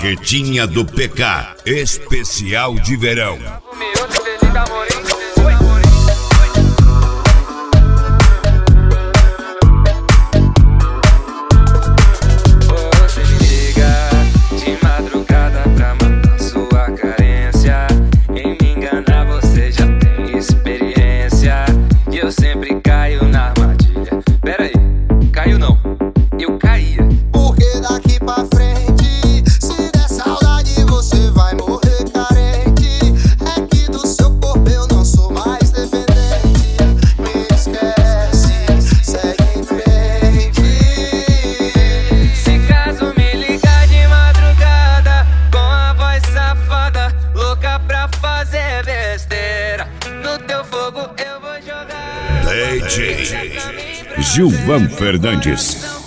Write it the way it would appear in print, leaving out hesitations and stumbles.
Marquetinha do PK, especial de verão. Você me liga de madrugada pra matar sua carência. Em me enganar você já tem experiência. E eu sempre caio na armadilha. Pera aí, caiu não, eu caía. Porque daqui pra frente, se der saudade você vai morrer carente. É que do seu corpo eu não sou mais dependente. Me esquece, segue em frente. Se caso me ligar de madrugada com a voz safada, louca pra fazer besteira, no teu fogo eu vou jogar. DJ Gilvan Fernandes.